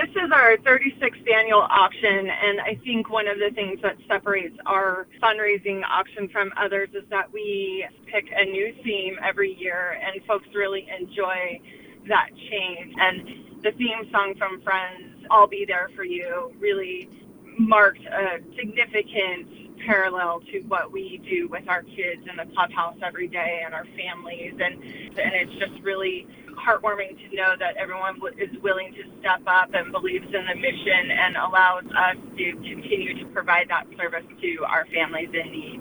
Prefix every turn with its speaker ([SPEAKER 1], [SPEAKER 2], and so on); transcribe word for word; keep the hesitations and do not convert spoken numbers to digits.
[SPEAKER 1] This is our thirty-sixth annual auction, and I think one of the things that separates our fundraising auction from others is that we pick a new theme every year, and folks really enjoy that change. And the theme song from Friends, I'll Be There For You, really marked a significant parallel to what we do with our kids in the clubhouse every day and our families. And, and it's just really heartwarming to know that everyone is willing to step up and believes in the mission and allows us to continue to provide that service to our families in need.